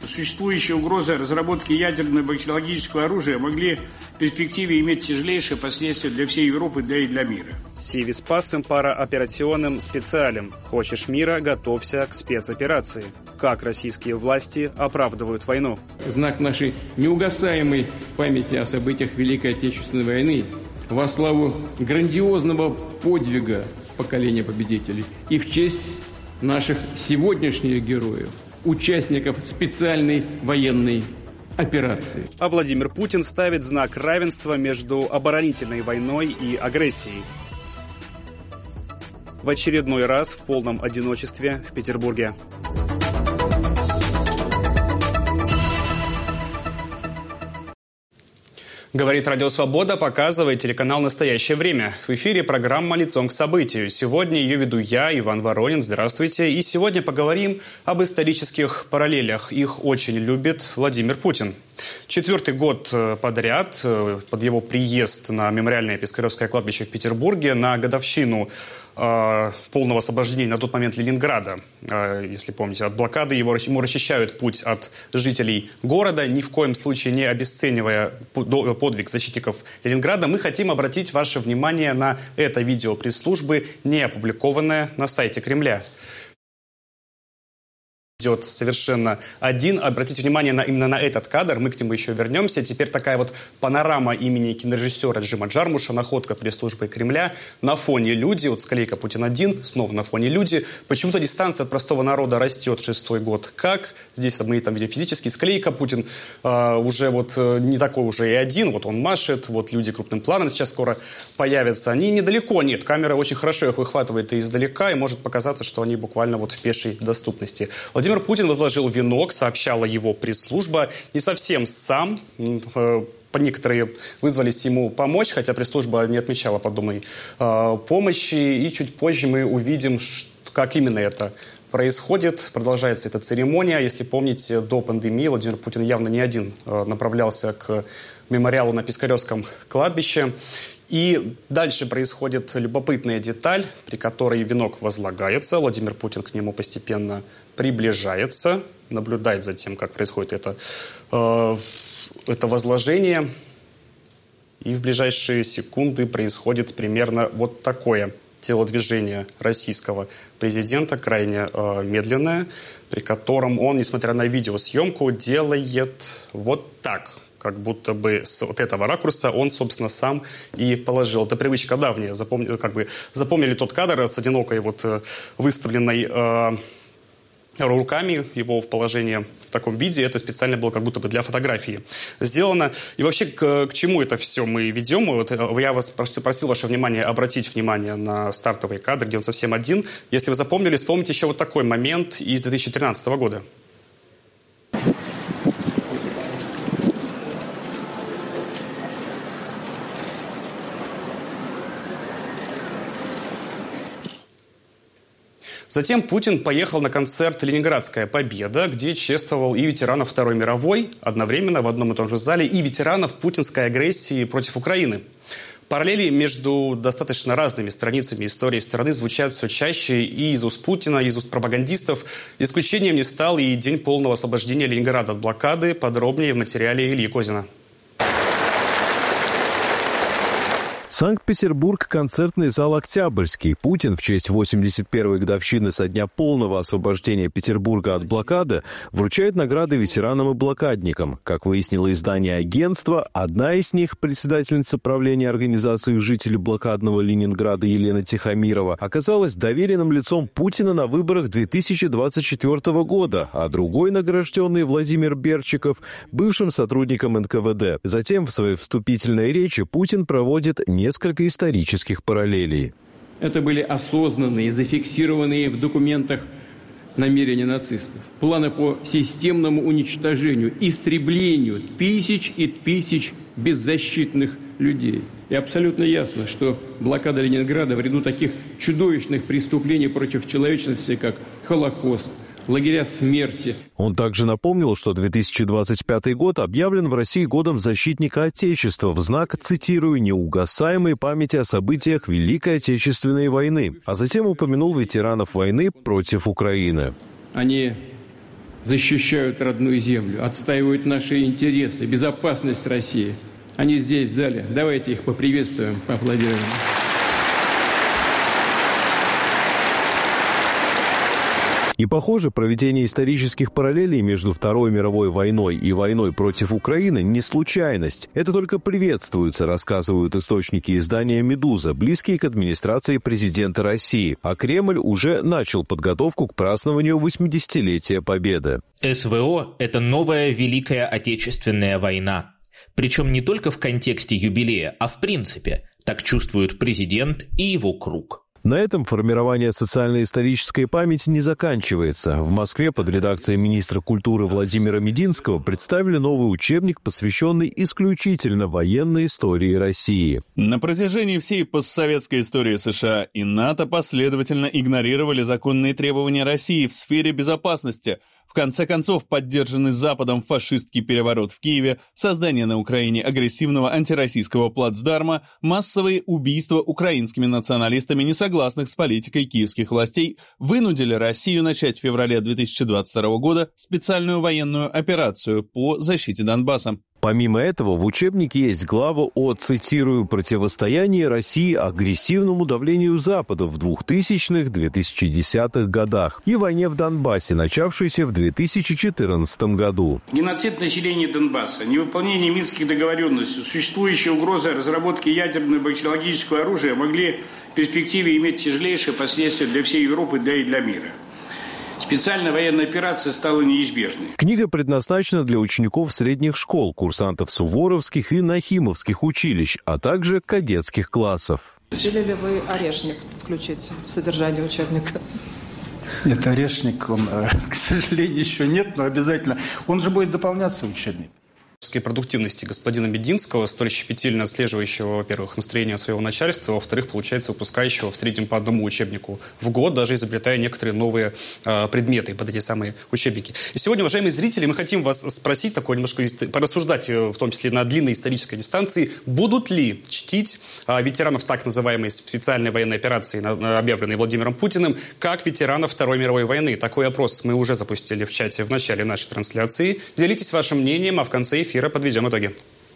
Существующие угрозы разработки ядерного и бактериологического оружия могли в перспективе иметь тяжелейшие последствия для всей Европы, да и для мира. Сивис пасцем пара операционным специалем. Хочешь мира, готовься к спецоперации. Как российские власти оправдывают войну? Знак нашей неугасаемой памяти о событиях Великой Отечественной войны во славу грандиозного подвига поколения победителей и в честь наших сегодняшних героев, участников специальной военной операции. А Владимир Путин ставит знак равенства между оборонительной войной и агрессией. В очередной раз в полном одиночестве в Петербурге. Говорит Радио Свобода, показывает телеканал «Настоящее время». В эфире программа «Лицом к событию». Сегодня ее веду я, Иван Воронин. Здравствуйте. И сегодня поговорим об исторических параллелях. Их очень любит Владимир Путин. 4-й год подряд под его приезд на мемориальное Пискаревское кладбище в Петербурге на годовщину полного освобождения на тот момент Ленинграда, если помните, от блокады, ему расчищают путь от жителей города, ни в коем случае не обесценивая подвиг защитников Ленинграда. Мы хотим обратить ваше внимание на это видео пресс-службы, не опубликованное на сайте Кремля. Идет совершенно один. Обратите внимание именно на этот кадр, мы к нему еще вернемся. Теперь такая вот панорама имени кинорежиссера Джима Джармуша, находка пресс-службы Кремля. На фоне люди, вот скалейка Путин-1, снова на фоне люди. Почему-то дистанция от простого народа растет 6-й год. Как? Здесь мы там видим физически. Скалейка Путин уже вот не такой уже и один. Вот он машет, вот люди крупным планом сейчас скоро появятся. Они недалеко, нет, камера очень хорошо их выхватывает и издалека, и может показаться, что они буквально вот в пешей доступности. Владимир Путин возложил венок, сообщала его пресс-служба. Не совсем сам. Некоторые вызвались ему помочь, хотя пресс-служба не отмечала подобной помощи. И чуть позже мы увидим, как именно это происходит. Продолжается эта церемония. Если помните, до пандемии Владимир Путин явно не один направлялся к мемориалу на Пискаревском кладбище. И дальше происходит любопытная деталь, при которой венок возлагается. Владимир Путин к нему постепенно приближается, наблюдает за тем, как происходит это возложение. И в ближайшие секунды происходит примерно вот такое телодвижение российского президента, крайне медленное, при котором он, несмотря на видеосъемку, делает вот так. Как будто бы с вот этого ракурса он, собственно, сам и положил. Это привычка давняя. Запомнили тот кадр с одинокой вот выставленной руками, его положение в таком виде. Это специально было как будто бы для фотографии сделано. И вообще, к чему это все мы ведем? Вот, я вас просил ваше внимание обратить внимание на стартовый кадр, где он совсем один. Если вы запомнили, вспомните еще вот такой момент из 2013 года. Затем Путин поехал на концерт «Ленинградская победа», где чествовал и ветеранов Второй мировой, одновременно в одном и том же зале, и ветеранов путинской агрессии против Украины. Параллели между достаточно разными страницами истории страны звучат все чаще и из уст Путина, и из уст пропагандистов. Исключением не стал и день полного освобождения Ленинграда от блокады. Подробнее в материале Ильи Козина. Санкт-Петербург, концертный зал «Октябрьский». Путин в честь 81-й годовщины со дня полного освобождения Петербурга от блокады вручает награды ветеранам и блокадникам. Как выяснило издание агентства, одна из них, председательница правления организации жителей блокадного Ленинграда Елена Тихомирова, оказалась доверенным лицом Путина на выборах 2024 года, а другой, награжденный Владимир Берчиков, бывшим сотрудником НКВД. Затем в своей вступительной речи Путин проводит несколько исторических параллелей. Это были осознанные, зафиксированные в документах намерения нацистов. Планы по системному уничтожению, истреблению тысяч и тысяч беззащитных людей. И абсолютно ясно, что блокада Ленинграда в ряду таких чудовищных преступлений против человечности, как Холокост, лагеря смерти. Он также напомнил, что 2025 год объявлен в России годом защитника Отечества в знак, цитирую, «неугасаемой памяти о событиях Великой Отечественной войны», а затем упомянул ветеранов войны против Украины. Они защищают родную землю, отстаивают наши интересы, безопасность России. Они здесь, в зале. Давайте их поприветствуем, поаплодируем. И, похоже, проведение исторических параллелей между Второй мировой войной и войной против Украины не случайность. Это только приветствуется, рассказывают источники издания «Медуза», близкие к администрации президента России. А Кремль уже начал подготовку к празднованию 80-летия Победы. СВО – это новая Великая Отечественная война. Причем не только в контексте юбилея, а в принципе. Так чувствуют президент и его круг. На этом формирование социально-исторической памяти не заканчивается. В Москве под редакцией министра культуры Владимира Мединского представили новый учебник, посвященный исключительно военной истории России. На протяжении всей постсоветской истории США и НАТО последовательно игнорировали законные требования России в сфере безопасности. В конце концов, поддержанный Западом фашистский переворот в Киеве, создание на Украине агрессивного антироссийского плацдарма, массовые убийства украинскими националистами, несогласных с политикой киевских властей, вынудили Россию начать в феврале 2022 года специальную военную операцию по защите Донбасса. Помимо этого, в учебнике есть глава о, цитирую, «противостоянии России агрессивному давлению Запада в 2000-2010-х годах и войне в Донбассе, начавшейся в 2014 году». Геноцид населения Донбасса, невыполнение минских договоренностей, существующая угроза разработки ядерного и бактериологического оружия могли в перспективе иметь тяжелейшие последствия для всей Европы, да и для мира. Специальная военная операция стала неизбежной. Книга предназначена для учеников средних школ, курсантов суворовских и нахимовских училищ, а также кадетских классов. Хотели ли вы орешник включить в содержание учебника? Нет, орешник, он, к сожалению, еще нет, но обязательно. Он же будет дополняться, учебник. Продуктивности господина Мединского, столь щепетильно отслеживающего, во-первых, настроение своего начальства, во-вторых, получается, выпускающего в среднем по одному учебнику в год, даже изобретая некоторые новые предметы под эти самые учебники. И сегодня, уважаемые зрители, мы хотим вас спросить, такое немножко порассуждать, в том числе на длинной исторической дистанции, будут ли чтить ветеранов так называемой специальной военной операции, объявленной Владимиром Путиным, как ветеранов Второй мировой войны. Такой опрос мы уже запустили в чате в начале нашей трансляции. Делитесь вашим мнением, а в конце эфира подведем итоги.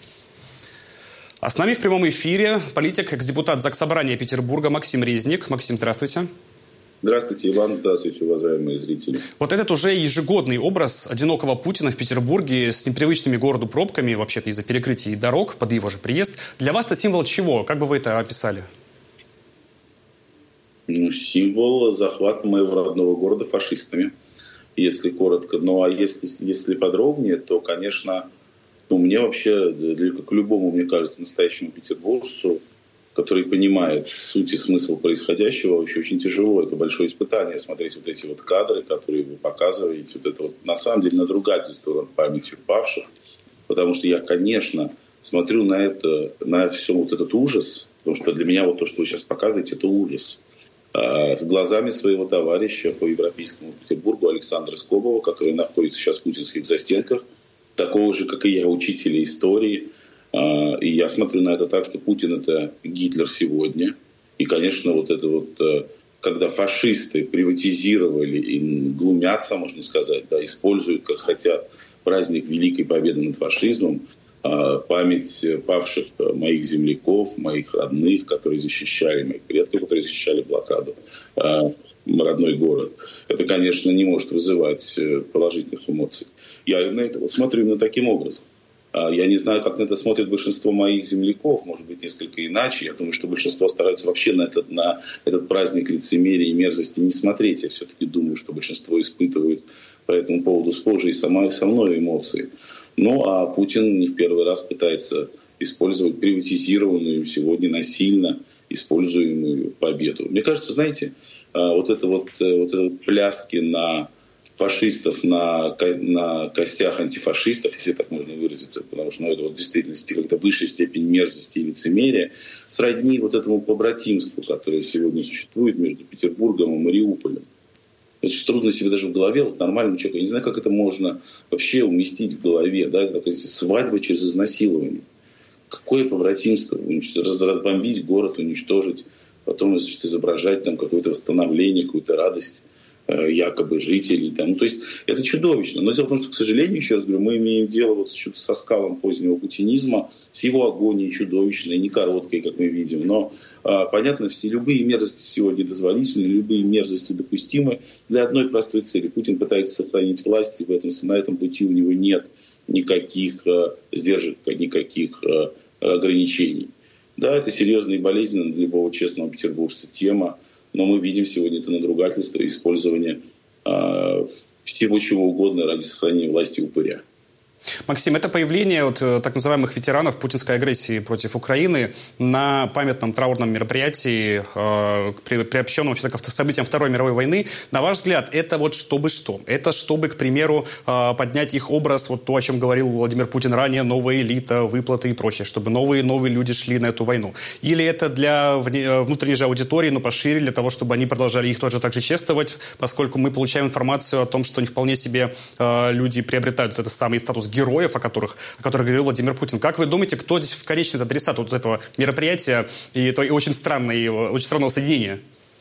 А с нами в прямом эфире политик, экс-депутат Заксобрания Петербурга Максим Резник. Максим, здравствуйте. Здравствуйте, Иван. Здравствуйте, уважаемые зрители. Вот этот уже ежегодный образ одинокого Путина в Петербурге с непривычными городу пробками, вообще-то из-за перекрытий дорог под его же приезд. Для вас это символ чего? Как бы вы это описали? Символ захвата моего родного города фашистами, если коротко. Ну, а если подробнее, то, конечно... мне вообще, как любому, мне кажется, настоящему петербуржцу, который понимает суть и смысл происходящего, очень тяжело. Это большое испытание смотреть вот эти вот кадры, которые вы показываете. Вот это вот, на самом деле, надругательство над памятью павших. Потому что я, конечно, смотрю на это, на все вот этот ужас, потому что для меня вот то, что вы сейчас показываете, это ужас. С глазами своего товарища по Европейскому Петербургу Александра Скобова, который находится сейчас в путинских застенках, такого же, как и я, учителя истории. И я смотрю на это так, что Путин – это Гитлер сегодня. И, конечно, вот это вот, когда фашисты приватизировали и глумятся, можно сказать, да, используют, как хотят, праздник Великой Победы над фашизмом, память павших моих земляков, моих родных, которые защищали, моих предков, которые защищали блокаду, родной город. Это, конечно, не может вызывать положительных эмоций. Я на это вот смотрю именно таким образом. Я не знаю, как на это смотрит большинство моих земляков, может быть, несколько иначе. Я думаю, что большинство стараются вообще на этот праздник лицемерия и мерзости не смотреть. Я все-таки думаю, что большинство испытывают по этому поводу схожие со мной эмоции. Ну, а Путин не в первый раз пытается использовать приватизированную сегодня насильно используемую победу. Мне кажется, знаете, вот это пляски на фашистов, на костях антифашистов, если так можно выразиться, потому что это вот в действительности как-то высшая степень мерзости и лицемерия, сродни вот этому побратимству, которое сегодня существует между Петербургом и Мариуполем. Это же трудно себе даже в голове, вот нормальному человеку. Я не знаю, как это можно вообще уместить в голове. Да? Это такая свадьба через изнасилование. Какое побратимство? Разбомбить город, уничтожить, потом изображать там какое-то восстановление, какую-то радость. якобы жителей. Там. Ну, то есть это чудовищно. Но дело в том, что, к сожалению, еще раз говорю, мы имеем дело вот со скалом позднего путинизма, с его агонией чудовищной, не короткой, как мы видим. Но, понятно, все любые мерзости сегодня дозволительны, любые мерзости допустимы для одной простой цели. Путин пытается сохранить власть, и на этом пути у него нет никаких сдержек, никаких ограничений. Да, это серьезная и болезненная для любого честного петербуржца тема, но мы видим сегодня это надругательство и использование всего чего угодно ради сохранения власти упыря. Максим, это появление так называемых ветеранов путинской агрессии против Украины на памятном траурном мероприятии, приобщенном к событиям Второй мировой войны. На ваш взгляд, это чтобы что? Это чтобы, к примеру, поднять их образ, то, о чем говорил Владимир Путин ранее, новая элита, выплаты и прочее, чтобы новые люди шли на эту войну? Или это для внутренней же аудитории, но пошире, для того, чтобы они продолжали их тоже так же чествовать, поскольку мы получаем информацию о том, что не вполне себе люди приобретают этот самый статус героев, о которых говорил Владимир Путин. Как вы думаете, кто здесь в конечный адресат этого мероприятия и этого очень странного соединения?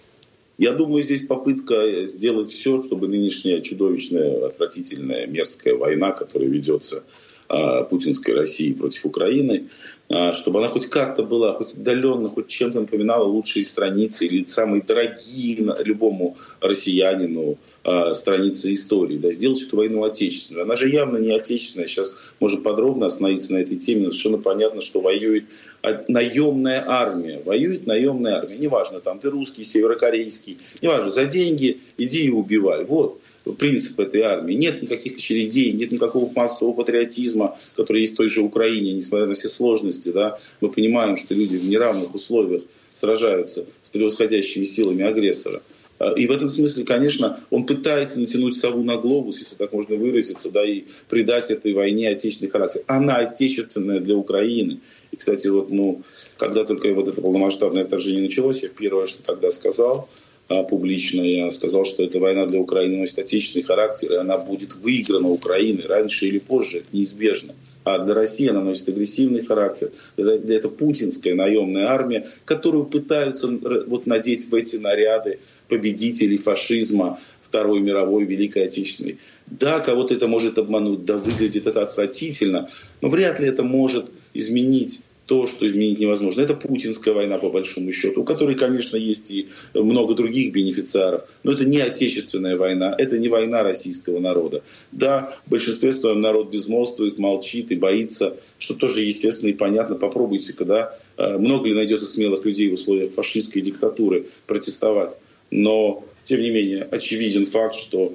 Я думаю, здесь попытка сделать все, чтобы нынешняя чудовищная, отвратительная, мерзкая война, которая ведется путинской России против Украины, чтобы она хоть как-то была, хоть отдаленно, хоть чем-то напоминала лучшие страницы или самые дорогие любому россиянину страницы истории, да, сделать эту войну отечественную. Она же явно не отечественная. Сейчас можно подробно остановиться на этой теме, но совершенно понятно, что воюет наемная армия. Воюет наемная армия. Неважно, там ты русский, северокорейский, неважно, за деньги иди и убивай. Вот принцип этой армии. Нет никаких очередей, нет никакого массового патриотизма, который есть в той же Украине, несмотря на все сложности. Да, мы понимаем, что люди в неравных условиях сражаются с превосходящими силами агрессора. И в этом смысле, конечно, он пытается натянуть сову на глобус, если так можно выразиться, да, и придать этой войне отечественный характер. Она отечественная для Украины. И, кстати, когда только это полномасштабное вторжение началось, я первое, что тогда сказал публично, я сказал, что эта война для Украины носит отечественный характер, и она будет выиграна Украиной раньше или позже, это неизбежно. А для России она носит агрессивный характер. Это путинская наемная армия, которую пытаются надеть в эти наряды победителей фашизма Второй мировой, Великой Отечественной. Да, кого-то это может обмануть, да, выглядит это отвратительно, но вряд ли это может изменить то, что изменить невозможно. Это путинская война, по большому счету, у которой, конечно, есть и много других бенефициаров, но это не отечественная война, это не война российского народа. Да, в большинстве своем народ безмолвствует, молчит и боится, что тоже естественно и понятно. Попробуйте, когда много ли найдется смелых людей в условиях фашистской диктатуры протестовать. Но, тем не менее, очевиден факт, что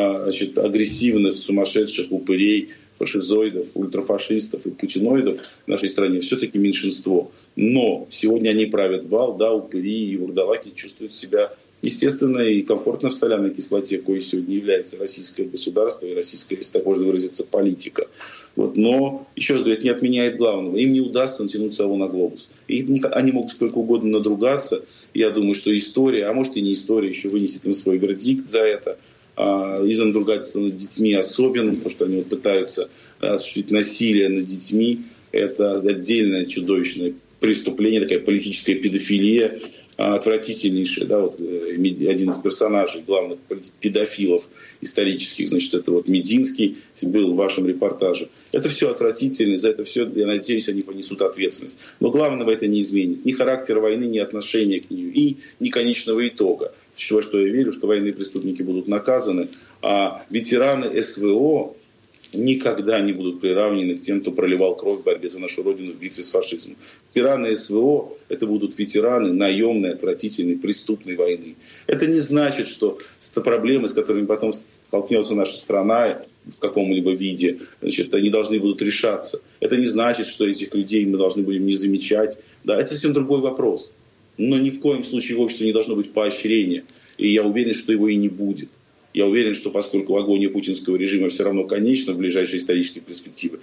агрессивных, сумасшедших упырей, фашизоидов, ультрафашистов и путиноидов в нашей стране все-таки меньшинство. Но сегодня они правят бал, да, упыри и вурдалаки чувствуют себя естественно и комфортно в соляной кислоте, коей сегодня является российское государство и российская, если так можно выразиться, политика. Но, еще раз говорю, это не отменяет главного. Им не удастся натянуть сову на глобус. И они могут сколько угодно надругаться. Я думаю, что история, а может и не история, еще вынесет им свой вердикт за это. Из-за надругательства над детьми особенно, потому что они пытаются осуществить насилие над детьми. Это отдельное чудовищное преступление, такая политическая педофилия, отвратительнейшая. Да, один из персонажей, главных педофилов исторических, это Мединский, был в вашем репортаже. Это все отвратительно, за это все, я надеюсь, они понесут ответственность. Но главного это не изменит. Ни характера войны, ни отношения к ней, и ни конечного итога. Во что я верю, что военные преступники будут наказаны, а ветераны СВО никогда не будут приравнены к тем, кто проливал кровь в борьбе за нашу Родину в битве с фашизмом. Ветераны СВО – это будут ветераны наемной, отвратительной, преступной войны. Это не значит, что проблемы, с которыми потом столкнется наша страна в каком-либо виде, они должны будут решаться. Это не значит, что этих людей мы должны будем не замечать. Да, это совсем другой вопрос. Но ни в коем случае в обществе не должно быть поощрения. И я уверен, что его и не будет. Я уверен, что поскольку агония путинского режима все равно конечна в ближайшей исторической перспективе,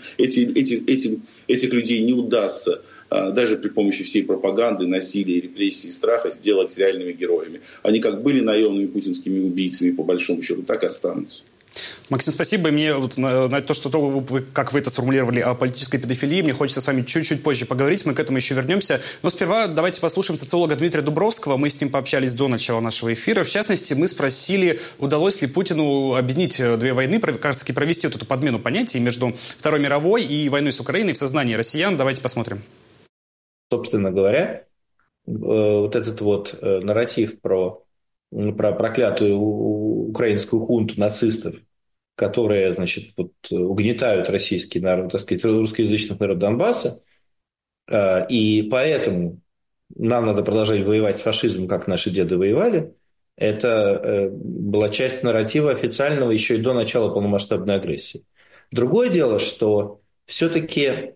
этих людей не удастся даже при помощи всей пропаганды, насилия, репрессий и страха сделать реальными героями. Они как были наемными путинскими убийцами, по большому счету, так и останутся. Максим, спасибо. Мне вот на то, как вы это сформулировали о политической педофилии, мне хочется с вами чуть-чуть позже поговорить, мы к этому еще вернемся. Но сперва давайте послушаем социолога Дмитрия Дубровского. Мы с ним пообщались до начала нашего эфира. В частности, мы спросили, удалось ли Путину объединить две войны, как раз таки провести вот эту подмену понятий между Второй мировой и войной с Украиной в сознании россиян. Давайте посмотрим. Собственно говоря, вот этот вот нарратив про проклятую украинскую хунту нацистов, которые, значит, вот, угнетают российский народ, так сказать, русскоязычный народ Донбасса, и поэтому нам надо продолжать воевать с фашизмом, как наши деды воевали, это была часть нарратива официального еще и до начала полномасштабной агрессии. Другое дело, что все-таки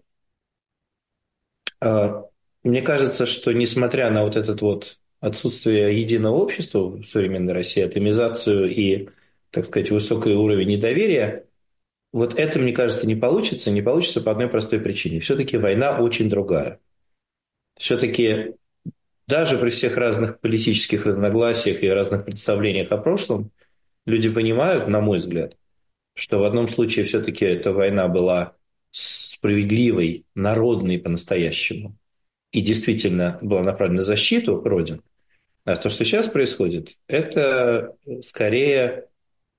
мне кажется, что несмотря на вот этот вот отсутствие единого общества в современной России, атомизацию и, так сказать, высокий уровень недоверия, вот это, мне кажется, не получится по одной простой причине. Все-таки война очень другая. Все-таки даже при всех разных политических разногласиях и разных представлениях о прошлом, люди понимают, на мой взгляд, что в одном случае все-таки эта война была справедливой, народной по-настоящему, и действительно была направлена на защиту Родины. А то, что сейчас происходит, это скорее,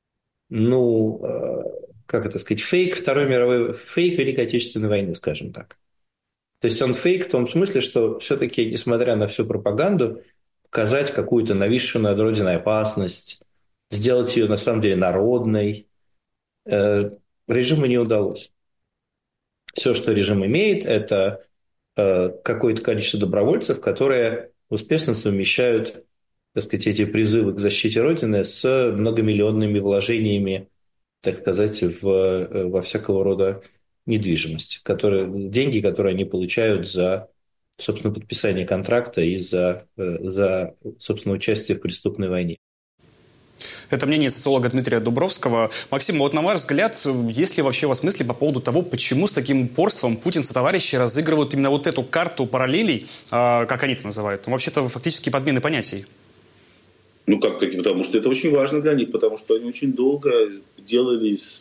как это сказать, фейк фейк Великой Отечественной войны, скажем так. То есть он фейк в том смысле, что все-таки, несмотря на всю пропаганду, показать какую-то нависшую над Родиной опасность, сделать ее на самом деле народной, режиму не удалось. Все, что режим имеет, это какое-то количество добровольцев, которые успешно совмещают, так сказать, эти призывы к защите Родины с многомиллионными вложениями, так сказать, во всякого рода недвижимость, деньги, которые они получают за, собственно, подписание контракта и за собственно, участие в преступной войне. Это мнение социолога Дмитрия Дубровского. Максим, вот на ваш взгляд, есть ли вообще у вас мысли по поводу того, почему с таким упорством Путин сотоварищи разыгрывают именно вот эту карту параллелей, как они это называют? Вообще-то фактически подмены понятий. Потому что это очень важно для них, потому что они очень долго делали с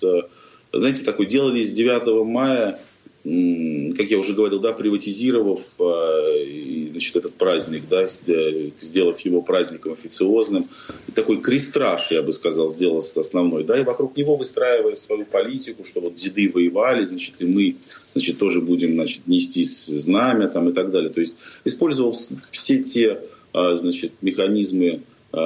9 мая, как я уже говорил, приватизировав этот праздник, сделав его праздником официозным, и такой крестраж, я бы сказал, сделал основной, и вокруг него выстраивая свою политику, что вот деды воевали, и мы, тоже будем, нести знамя и так далее. То есть использовал все те, механизмы,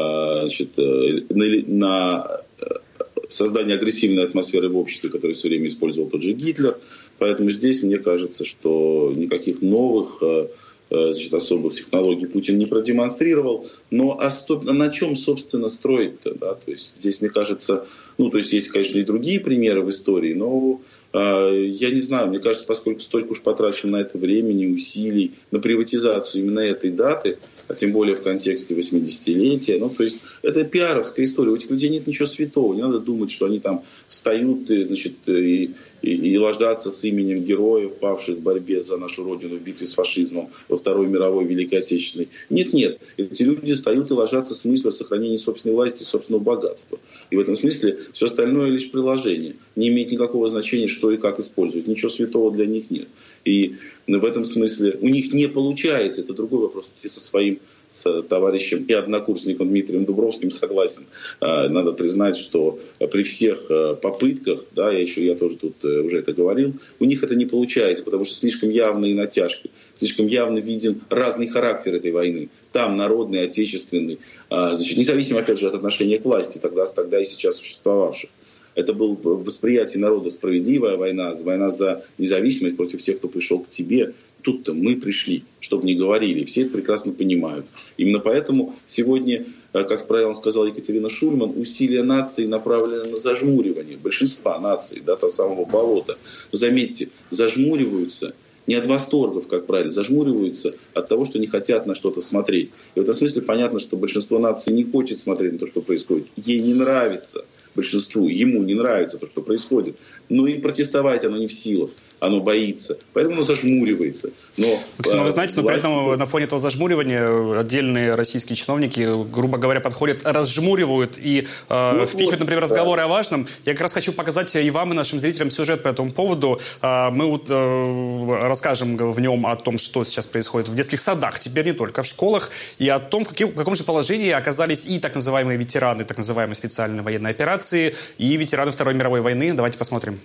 на создание агрессивной атмосферы в обществе, которую все время использовал тот же Гитлер. Поэтому здесь мне кажется, что никаких новых особых технологий Путин не продемонстрировал. Но на чем, собственно, строить-то? Да? То есть здесь, мне кажется, есть, конечно, и другие примеры в истории, но я не знаю, мне кажется, поскольку столько уж потрачено на это времени, усилий, на приватизацию именно этой даты, а тем более в контексте 80-летия, то есть это пиаровская история. У этих людей нет ничего святого. Не надо думать, что они там встают и ложатся с именем героев, павших в борьбе за нашу Родину в битве с фашизмом во Второй мировой Великой Отечественной. Нет. Эти люди встают и ложатся с мыслью о сохранении собственной власти и собственного богатства. И в этом смысле все остальное лишь приложение. Не имеет никакого значения, что и как использовать. Ничего святого для них нет. И в этом смысле у них не получается. Это другой вопрос. Я со своим товарищем и однокурсником Дмитрием Дубровским согласен. Надо признать, что при всех попытках, я тоже тут уже это говорил, у них это не получается, потому что слишком явные натяжки, слишком явно виден разный характер этой войны. Там народный, отечественный, независимо, опять же, от отношения к власти, тогда и сейчас существовавших. Это было в восприятии народа справедливая война за независимость против тех, кто пришел к тебе. Тут-то мы пришли, чтобы не говорили. Все это прекрасно понимают. Именно поэтому сегодня, как правильно сказала Екатерина Шульман, усилия нации направлены на зажмуривание большинства наций, того самого болота. Но заметьте, зажмуриваются не от восторгов, как правильно, зажмуриваются от того, что не хотят на что-то смотреть. И в этом смысле понятно, что большинство наций не хочет смотреть на то, что происходит. Ей не нравится. Большинству, ему не нравится то, что происходит. Но и протестовать оно не в силах. оно боится, поэтому оно зажмуривается. Максим, вы знаете, но при этом на фоне этого зажмуривания отдельные российские чиновники, грубо говоря, подходят, разжмуривают и впихивают, например, разговоры о важном. Я как раз хочу показать и вам, и нашим зрителям сюжет по этому поводу. Мы расскажем в нем о том, что сейчас происходит в детских садах, теперь не только в школах, и о том, в каком же положении оказались и так называемые ветераны так называемой специальной военной операции, и ветераны Второй мировой войны. Давайте посмотрим.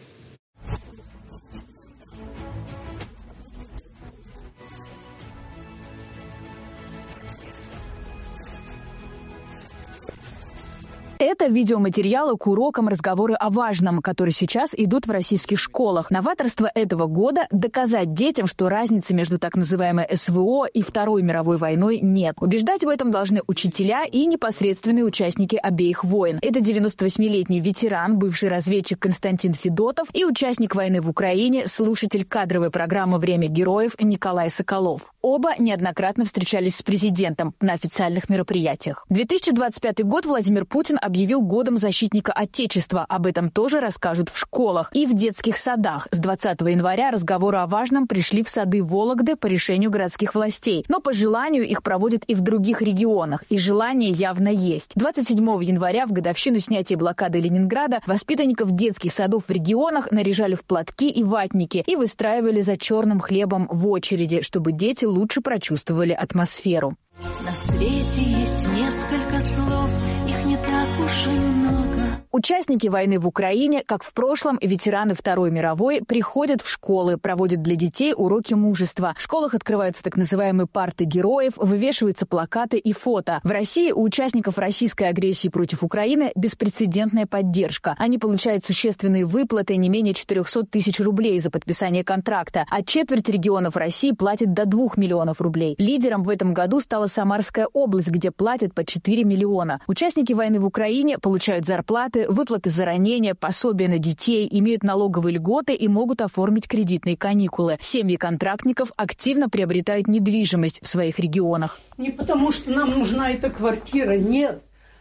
Это видеоматериалы к урокам «Разговоры о важном», которые сейчас идут в российских школах. Новаторство этого года – доказать детям, что разницы между так называемой СВО и Второй мировой войной нет. Убеждать в этом должны учителя и непосредственные участники обеих войн. Это 98-летний ветеран, бывший разведчик Константин Федотов и участник войны в Украине, слушатель кадровой программы «Время героев» Николай Соколов. Оба неоднократно встречались с президентом на официальных мероприятиях. 2025 год Владимир Путин объявил годом защитника Отечества. Об этом тоже расскажут в школах и в детских садах. С 20 января разговоры о важном пришли в сады Вологды по решению городских властей. Но по желанию их проводят и в других регионах. И желание явно есть. 27 января, в годовщину снятия блокады Ленинграда, воспитанников детских садов в регионах наряжали в платки и ватники и выстраивали за черным хлебом в очереди, чтобы дети лучше прочувствовали атмосферу. На свете есть несколько слов, их не так уж и много. Участники войны в Украине, как в прошлом, ветераны Второй мировой, приходят в школы, проводят для детей уроки мужества. В школах открываются так называемые парты героев, вывешиваются плакаты и фото. В России у участников российской агрессии против Украины беспрецедентная поддержка. Они получают существенные выплаты не менее 400 тысяч рублей за подписание контракта, а четверть регионов России платит до 2 миллионов рублей. Лидером в этом году стала Самарская область, где платят по 4 миллиона. Участники войны в Украине получают зарплаты, выплаты за ранения, пособия на детей, имеют налоговые льготы и могут оформить кредитные каникулы. Семьи контрактников активно приобретают недвижимость в своих регионах. Не потому, что нам нужна эта квартира, нет.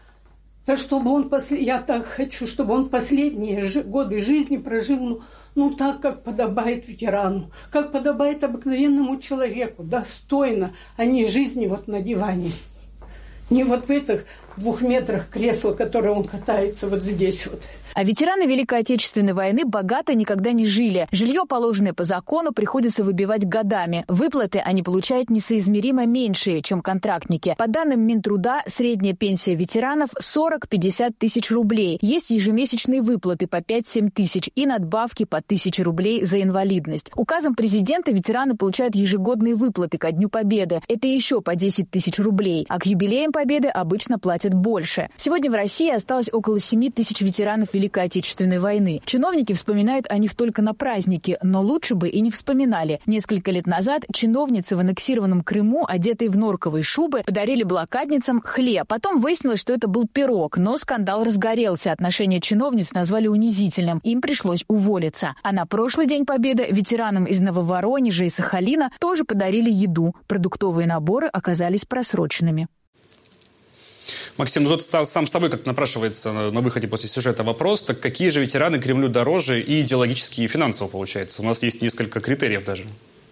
Да чтобы он я так хочу, чтобы он последние годы жизни прожил, так, как подобает ветерану, как подобает обыкновенному человеку, достойно, а не жизни на диване. Не в этих 2 метрах кресла, которые он катается здесь . А ветераны Великой Отечественной войны богато никогда не жили. Жилье, положенное по закону, приходится выбивать годами. Выплаты они получают несоизмеримо меньшие, чем контрактники. По данным Минтруда, средняя пенсия ветеранов 40-50 тысяч рублей. Есть ежемесячные выплаты по 5-7 тысяч и надбавки по 1000 рублей за инвалидность. Указом президента ветераны получают ежегодные выплаты ко Дню Победы. Это еще по 10 тысяч рублей. А к юбилеям Победы обычно платят больше. Сегодня в России осталось около 7 тысяч ветеранов Великой Отечественной войны. Чиновники вспоминают о них только на праздники, но лучше бы и не вспоминали. Несколько лет назад чиновницы в аннексированном Крыму, одетые в норковые шубы, подарили блокадницам хлеб. Потом выяснилось, что это был пирог, но скандал разгорелся. Отношение чиновниц назвали унизительным. Им пришлось уволиться. А на прошлый День Победы ветеранам из Нововоронежа и Сахалина тоже подарили еду. Продуктовые наборы оказались просроченными. Максим, тут сам с тобой как напрашивается на выходе после сюжета вопрос, так какие же ветераны Кремлю дороже и идеологически, и финансово получается? У нас есть несколько критериев даже.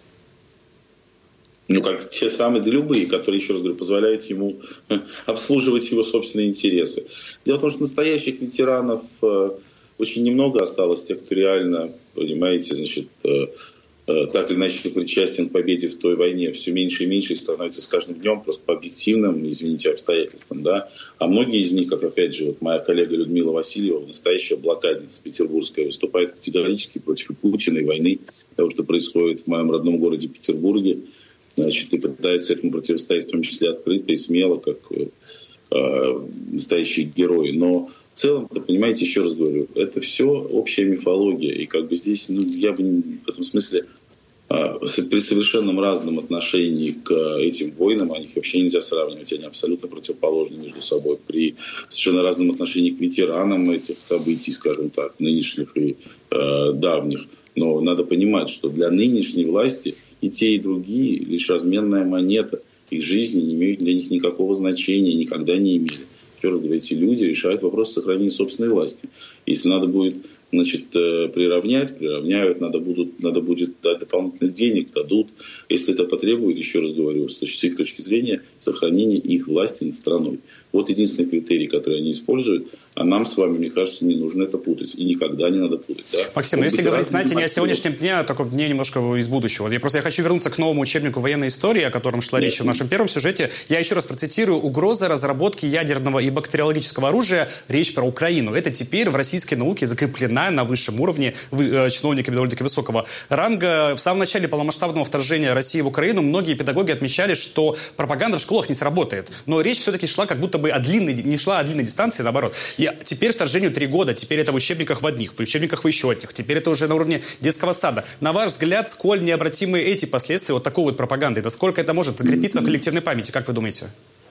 Как те самые, да любые, которые, еще раз говорю, позволяют ему обслуживать его собственные интересы. Дело в том, что настоящих ветеранов очень немного осталось, тех, кто реально, понимаете, так или иначе причастен к победе в той войне, все меньше и меньше становится с каждым днем просто по объективным, извините, обстоятельствам. Да? А многие из них, как опять же моя коллега Людмила Васильева, настоящая блокадница петербургская, выступает категорически против Путина и войны, того, что происходит в моем родном городе Петербурге. И пытаются этому противостоять, в том числе открыто и смело, как настоящие герои. Но в целом-то, понимаете, еще раз говорю, это все общая мифология. И здесь, я бы в этом смысле при совершенно разном отношении к этим войнам, их вообще нельзя сравнивать, они абсолютно противоположны между собой. При совершенно разном отношении к ветеранам этих событий, скажем так, нынешних и давних. Но надо понимать, что для нынешней власти и те, и другие лишь разменная монета. Их жизни не имеют для них никакого значения, никогда не имели. Еще раз говорю, эти люди решают вопрос сохранения собственной власти. Если надо будет приравняют, надо будет дать дополнительных денег, дадут, если это потребует, еще раз говорю, с их точки зрения сохранения их власти над страной. Вот единственный критерий, который они используют, а нам с вами, мне кажется, не нужно это путать. И никогда не надо путать. Да? Максим, но если говорить, знаете, не о сегодняшнем дне, а таком дне немножко из будущего. Я хочу вернуться к новому учебнику военной истории, о котором шла речь в нашем первом сюжете. Я еще раз процитирую. «Угроза разработки ядерного и бактериологического оружия». Речь про Украину. Это теперь в российской науке закреплена на высшем уровне чиновниками довольно-таки высокого ранга. В самом начале полномасштабного вторжения России в Украину многие педагоги отмечали, что пропаганда в школах не сработает. Но речь все-таки шла как будто бы не шла о длинной дистанции, наоборот. И теперь вторжению 3 года, теперь это в учебниках в одних, в учебниках в еще одних, теперь это уже на уровне детского сада. На ваш взгляд, сколь необратимы эти последствия вот такой вот пропаганды? Насколько это может закрепиться в коллективной памяти? Как вы думаете?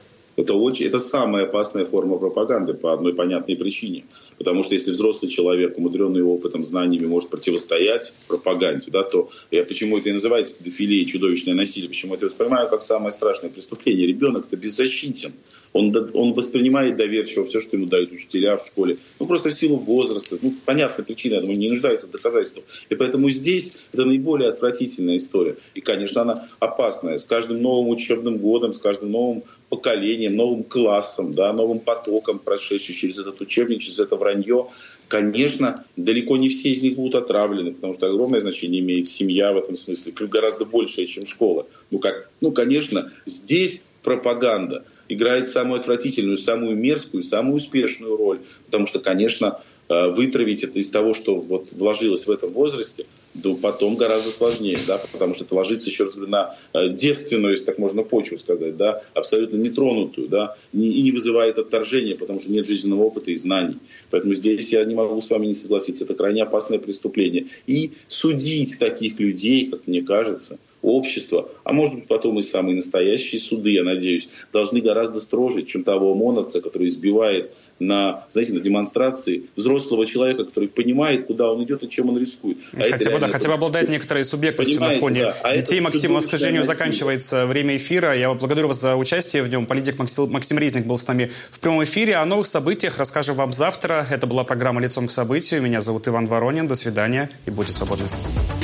Это самая опасная форма пропаганды по одной понятной причине. Потому что если взрослый человек, умудренный опытом, знаниями, может противостоять пропаганде, да, то почему это и называется педофилией, чудовищное насилие, почему это воспринимаю как самое страшное преступление. Ребенок-то беззащитен. Он воспринимает доверчиво все, что ему дают учителя в школе. Просто в силу возраста. Понятная причина, я думаю, не нуждается в доказательствах. И поэтому здесь это наиболее отвратительная история. И, конечно, она опасная. С каждым новым учебным годом, с каждым новым поколением, новым классом, да, новым потоком, прошедшим через этот учебник, через это вранье, конечно, далеко не все из них будут отравлены, потому что огромное значение имеет семья в этом смысле, гораздо большее, чем школа. Конечно, здесь пропаганда играет самую отвратительную, самую мерзкую, самую успешную роль, потому что, конечно, вытравить это из того, что вложилось в этом возрасте, да потом гораздо сложнее, да, потому что это ложится, еще раз говорю, на девственную, если так можно почву сказать, да, абсолютно нетронутую, да, и не вызывает отторжения, потому что нет жизненного опыта и знаний. Поэтому здесь я не могу с вами не согласиться. Это крайне опасное преступление. И судить таких людей, как мне кажется, общество, а может быть потом и самые настоящие суды, я надеюсь, должны гораздо строже, чем того ОМОНовца, который избивает на демонстрации взрослого человека, который понимает, куда он идет и чем он рискует. Хотя бы обладает некоторой субъектностью на фоне детей. Максим, у нас, к сожалению, заканчивается время эфира. Я благодарю вас за участие в нем. Политик Максим Резник был с нами в прямом эфире. О новых событиях расскажем вам завтра. Это была программа «Лицом к событию». Меня зовут Иван Воронин. До свидания и будьте свободны.